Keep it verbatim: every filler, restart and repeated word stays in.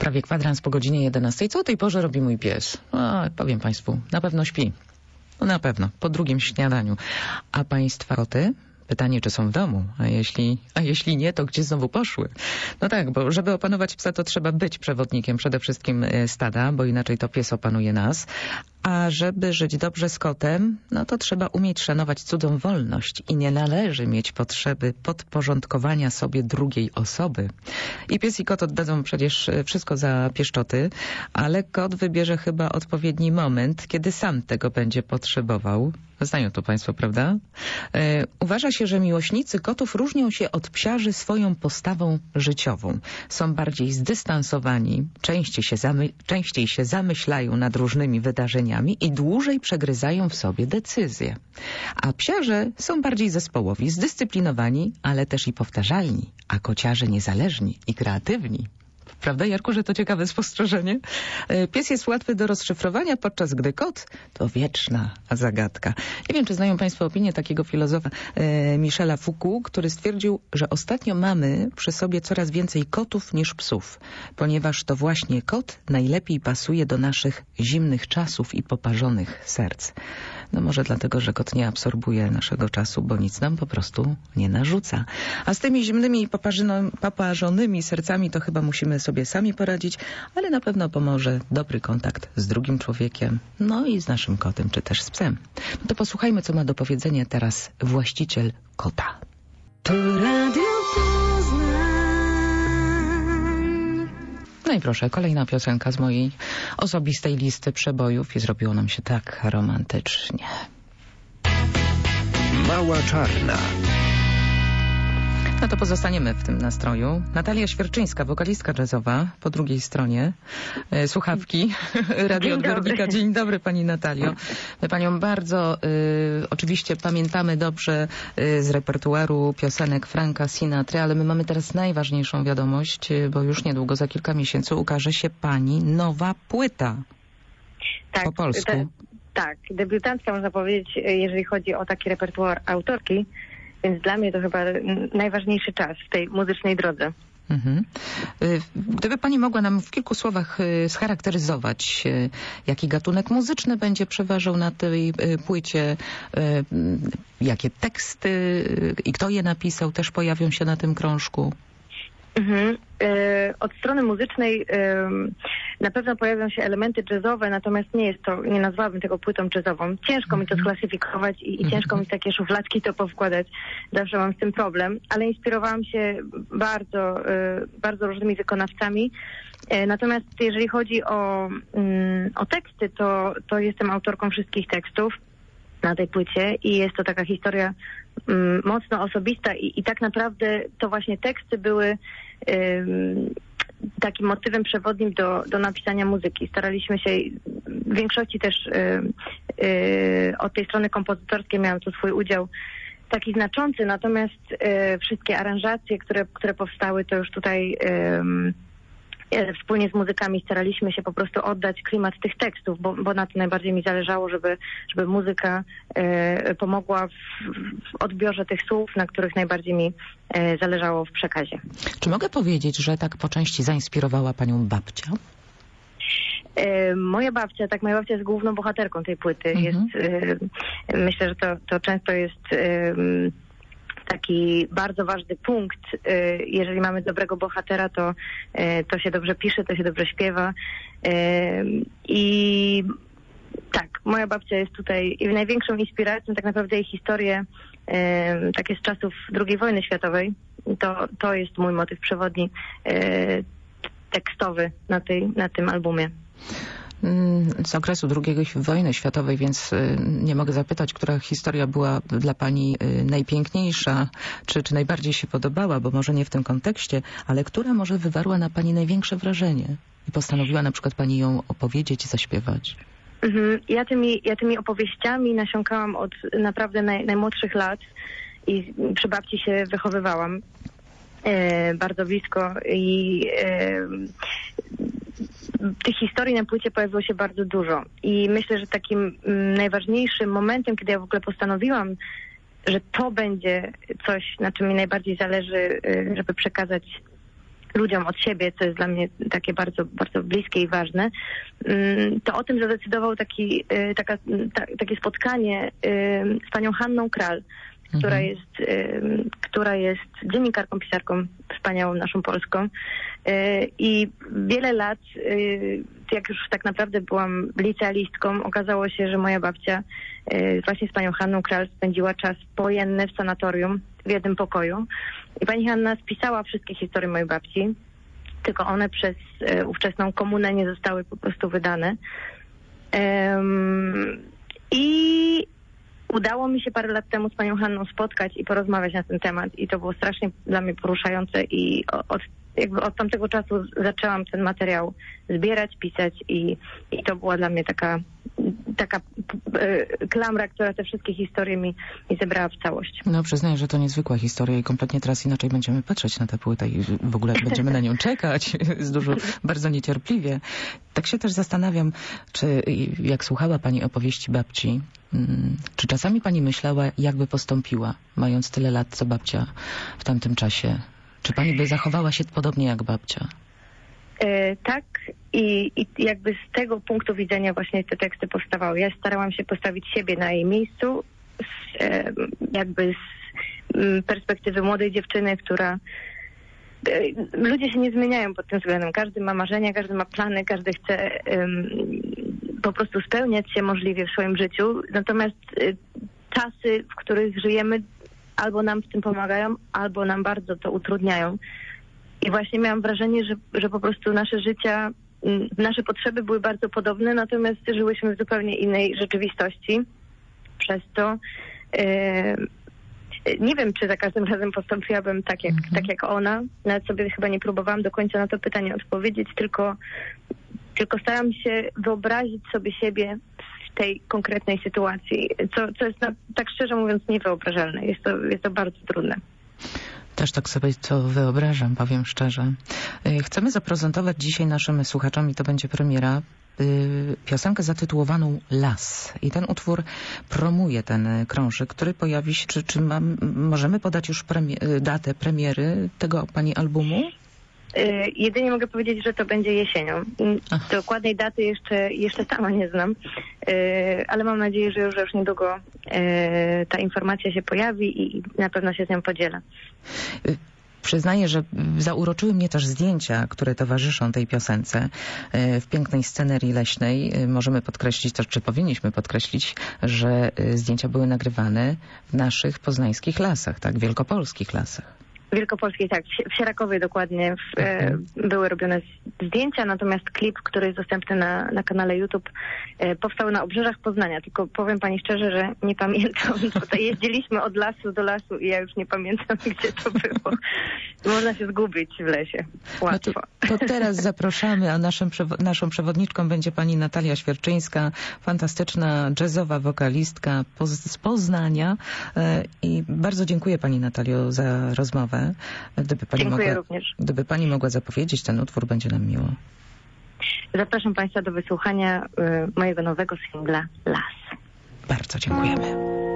Prawie kwadrans po godzinie jedenastej. Co o tej porze robi mój pies? O, powiem państwu, na pewno śpi. No na pewno, po drugim śniadaniu. A państwa koty? Pytanie, czy są w domu, a jeśli, a jeśli nie, to gdzie znowu poszły? No tak, bo żeby opanować psa, to trzeba być przewodnikiem przede wszystkim stada, bo inaczej to pies opanuje nas. A żeby żyć dobrze z kotem, no to trzeba umieć szanować cudzą wolność i nie należy mieć potrzeby podporządkowania sobie drugiej osoby. I pies i kot oddadzą przecież wszystko za pieszczoty, ale kot wybierze chyba odpowiedni moment, kiedy sam tego będzie potrzebował. Znają to państwo, prawda? E, uważa się, że miłośnicy kotów różnią się od psiarzy swoją postawą życiową. Są bardziej zdystansowani, częściej się, zamy- częściej się zamyślają nad różnymi wydarzeniami i dłużej przegryzają w sobie decyzje. A psiarze są bardziej zespołowi, zdyscyplinowani, ale też i powtarzalni, a kociarze niezależni i kreatywni. Prawda, Jarku, że to ciekawe spostrzeżenie? Pies jest łatwy do rozszyfrowania, podczas gdy kot to wieczna zagadka. Nie wiem, czy znają państwo opinię takiego filozofa e, Michela Foucault, który stwierdził, że ostatnio mamy przy sobie coraz więcej kotów niż psów, ponieważ to właśnie kot najlepiej pasuje do naszych zimnych czasów i poparzonych serc. No może dlatego, że kot nie absorbuje naszego czasu, bo nic nam po prostu nie narzuca. A z tymi zimnymi i poparzonymi sercami to chyba musimy sobie sami poradzić, ale na pewno pomoże dobry kontakt z drugim człowiekiem, no i z naszym kotem, czy też z psem. No to posłuchajmy, co ma do powiedzenia teraz właściciel kota. To Radio Poznań. No i proszę, kolejna piosenka z mojej osobistej listy przebojów i zrobiło nam się tak romantycznie. Mała Czarna. No to pozostaniemy w tym nastroju. Natalia Świerczyńska, wokalistka jazzowa, po drugiej stronie. E, słuchawki radioodbiornika. Dzień dobry, pani Natalio. My panią bardzo y, oczywiście pamiętamy dobrze y, z repertuaru piosenek Franka Sinatry, ale my mamy teraz najważniejszą wiadomość, y, bo już niedługo, za kilka miesięcy ukaże się pani nowa płyta. Tak, po polsku. De, tak, debiutancka można powiedzieć, jeżeli chodzi o taki repertuar autorki. Więc dla mnie to chyba najważniejszy czas w tej muzycznej drodze. Mhm. Gdyby pani mogła nam w kilku słowach scharakteryzować, jaki gatunek muzyczny będzie przeważał na tej płycie, jakie teksty i kto je napisał, też pojawią się na tym krążku. Mhm. Od strony muzycznej na pewno pojawią się elementy jazzowe, natomiast nie jest to, nie nazwałabym tego płytą jazzową. Ciężko mi to sklasyfikować i, i ciężko mi w takie szufladki to powkładać. Zawsze mam z tym problem, ale inspirowałam się bardzo, bardzo różnymi wykonawcami. Natomiast jeżeli chodzi o, o teksty, to, to jestem autorką wszystkich tekstów na tej płycie i jest to taka historia um, mocno osobista i, i tak naprawdę to właśnie teksty były um, takim motywem przewodnim do, do napisania muzyki. Staraliśmy się, w większości też um, um, od tej strony kompozytorskiej miałam tu swój udział taki znaczący, natomiast um, wszystkie aranżacje, które, które powstały, to już tutaj um, wspólnie z muzykami staraliśmy się po prostu oddać klimat tych tekstów, bo, bo na tym najbardziej mi zależało, żeby, żeby muzyka e, pomogła w, w odbiorze tych słów, na których najbardziej mi e, zależało w przekazie. Czy mogę powiedzieć, że tak po części zainspirowała panią babcia? E, moja babcia, tak, moja babcia jest główną bohaterką tej płyty. Mhm. Jest, e, myślę, że to, to często jest e, taki bardzo ważny punkt. Jeżeli mamy dobrego bohatera, to, to się dobrze pisze, to się dobrze śpiewa. I tak, moja babcia jest tutaj i największą inspiracją, tak naprawdę jej historie takie z czasów drugiej wojny światowej. To, to jest mój motyw przewodni tekstowy na, tej, na tym albumie. Z okresu drugiej wojny światowej, więc nie mogę zapytać, która historia była dla pani najpiękniejsza, czy, czy najbardziej się podobała, bo może nie w tym kontekście, ale która może wywarła na pani największe wrażenie i postanowiła na przykład pani ją opowiedzieć i zaśpiewać? Mhm. Ja, tymi, ja tymi opowieściami nasiąkałam od naprawdę naj, najmłodszych lat i przy babci się wychowywałam e, bardzo blisko i e, tych historii na płycie pojawiło się bardzo dużo i myślę, że takim mm, najważniejszym momentem, kiedy ja w ogóle postanowiłam, że to będzie coś, na czym mi najbardziej zależy, żeby przekazać ludziom od siebie, co jest dla mnie takie bardzo, bardzo bliskie i ważne, to o tym zadecydował taki, taka, ta, takie spotkanie z panią Hanną Kral, która mhm. jest, która jest dziennikarką, pisarką, wspaniałą naszą polską. I wiele lat, jak już tak naprawdę byłam licealistką, okazało się, że moja babcia właśnie z panią Hanną Kral spędziła czas wojenny w sanatorium w jednym pokoju. I pani Hanna spisała wszystkie historie mojej babci, tylko one przez ówczesną komunę nie zostały po prostu wydane. I udało mi się parę lat temu z panią Hanną spotkać i porozmawiać na ten temat i to było strasznie dla mnie poruszające i od, jakby od tamtego czasu zaczęłam ten materiał zbierać, pisać i, i to była dla mnie taka, taka e, klamra, która te wszystkie historie mi, mi zebrała w całość. No przyznaję, że to niezwykła historia i kompletnie teraz inaczej będziemy patrzeć na tę płytę i w ogóle będziemy na nią czekać z dużo, bardzo niecierpliwie. Tak się też zastanawiam, czy jak słuchała pani opowieści babci, czy czasami pani myślała, jakby postąpiła, mając tyle lat, co babcia w tamtym czasie? Czy pani by zachowała się podobnie jak babcia? E, tak i, i jakby z tego punktu widzenia właśnie te teksty powstawały. Ja starałam się postawić siebie na jej miejscu, z, e, jakby z m, perspektywy młodej dziewczyny, która... E, ludzie się nie zmieniają pod tym względem. Każdy ma marzenia, każdy ma plany, każdy chce um, po prostu spełniać się możliwie w swoim życiu. Natomiast e, czasy, w których żyjemy, albo nam w tym pomagają, albo nam bardzo to utrudniają. I właśnie miałam wrażenie, że, że po prostu nasze życia, nasze potrzeby były bardzo podobne, natomiast żyłyśmy w zupełnie innej rzeczywistości. Przez to e, nie wiem, czy za każdym razem postąpiłabym tak jak, mhm. tak jak ona. Nawet sobie chyba nie próbowałam do końca na to pytanie odpowiedzieć, tylko, tylko staram się wyobrazić sobie siebie w tej konkretnej sytuacji, co, co jest na, tak szczerze mówiąc niewyobrażalne. Jest to, jest to bardzo trudne. Też tak sobie to wyobrażam, powiem szczerze. Chcemy zaprezentować dzisiaj naszym słuchaczom, i to będzie premiera, piosenkę zatytułowaną Las. I ten utwór promuje ten krążyk, który pojawi się... Czy, czy mam, możemy podać już premie- datę premiery tego pani albumu? Yy, jedynie mogę powiedzieć, że to będzie jesienią. Ach. Dokładnej daty jeszcze, jeszcze sama nie znam, yy, ale mam nadzieję, że już, że już niedługo yy, ta informacja się pojawi i na pewno się z nią podzielę. Yy. Przyznaję, że zauroczyły mnie też zdjęcia, które towarzyszą tej piosence w pięknej scenerii leśnej. Możemy podkreślić też, czy powinniśmy podkreślić, że zdjęcia były nagrywane w naszych poznańskich lasach, tak, wielkopolskich lasach. W Wielkopolskiej, tak, w Sierakowie dokładnie w, e, były robione zdjęcia, natomiast klip, który jest dostępny na, na kanale YouTube, e, powstał na obrzeżach Poznania. Tylko powiem pani szczerze, że nie pamiętam. Tutaj jeździliśmy od lasu do lasu i ja już nie pamiętam, gdzie to było. Można się zgubić w lesie. Łatwo. No to, to teraz zapraszamy, a naszym, naszą przewodniczką będzie pani Natalia Świerczyńska, fantastyczna jazzowa wokalistka poz, z Poznania. E, I bardzo dziękuję pani Natalio za rozmowę. Gdyby pani, Dziękuję mogła, również. gdyby pani mogła zapowiedzieć ten utwór, będzie nam miło. Zapraszam państwa do wysłuchania y, mojego nowego singla Las. Bardzo dziękujemy.